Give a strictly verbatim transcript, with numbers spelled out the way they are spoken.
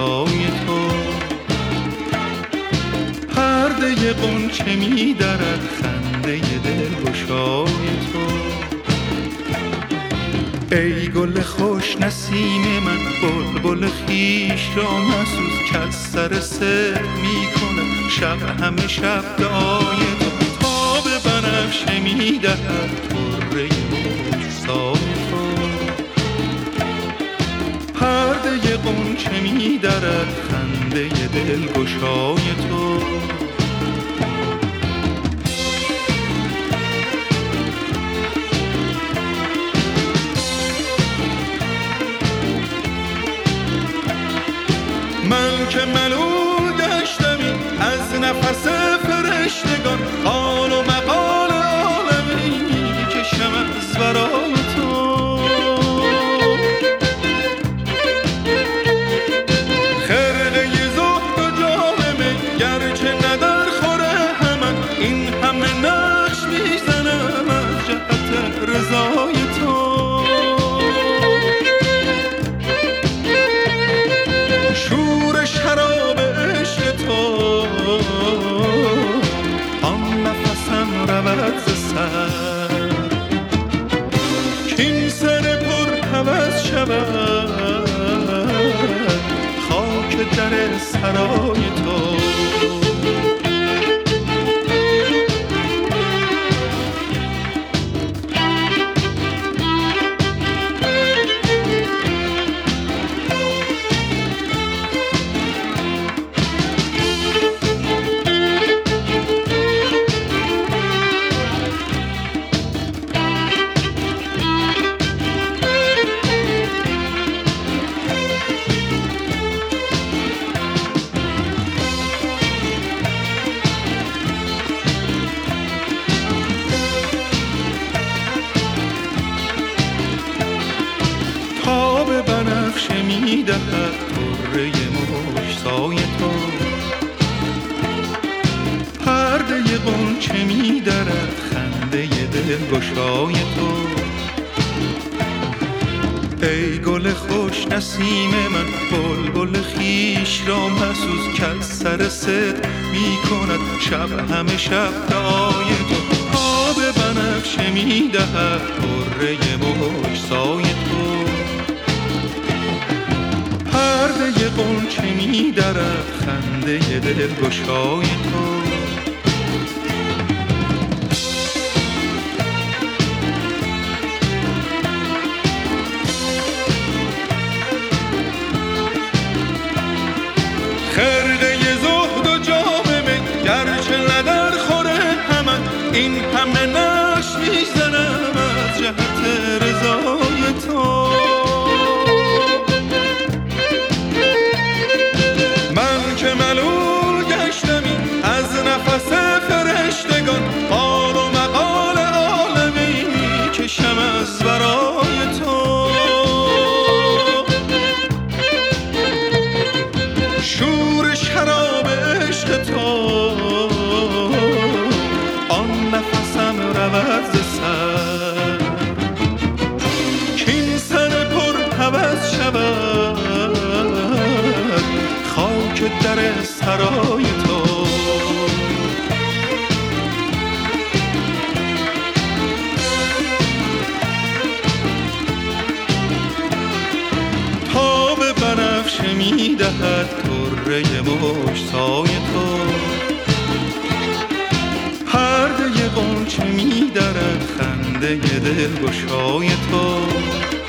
گشای تو. پرده غنچه می درد خنده دلگشای تو. ای گل خوش نسیم من بلبل خویش را مسوز که از سر سر می کند شب همه شب دعای تو. تاب بنفشه می دهد طره موج‌سای تو. پرده غنچه می درد خنده دلگشای تو. من که ملول گشتمی از نفس فرشتگان، قال و مقال عالمی کشم از برای تو. خرقه زهد و جام می گرچه ندر خوره همن، این همه نقش میزنم از جهت رضای تو. شور شراب عشق تو آن نفسم رود ز سر، کین سر پر هوس شود خاک در سرای تو. تاب بنفشه می دهد طره موج‌سای تو. پرده غنچه می درد خنده دلگشای تو. ای گل خوش نسیم من بلبل خویش را مسوز که از سر صدق می کند شب همه شب دعای تو. تاب بنفشه می دهد طره موج‌سای تو. پرده غنچه می درد خنده دلگشای تو. خرقه زهد و جام می گرچه ندر خوره همن، این همه نقش میزنم از جهت رضای تو. من که ملول گشتمی از نفس فرشتگان، قال و مقال عالمی کشم از برای تو. شور شراب عشق تو آن نفسم رود ز سر، کین سر پر هوس شود خاک در سرای تو. تاب بنفشه می دهد طره موج‌سای تو. پرده غنچه می درد خنده دلگشای تو.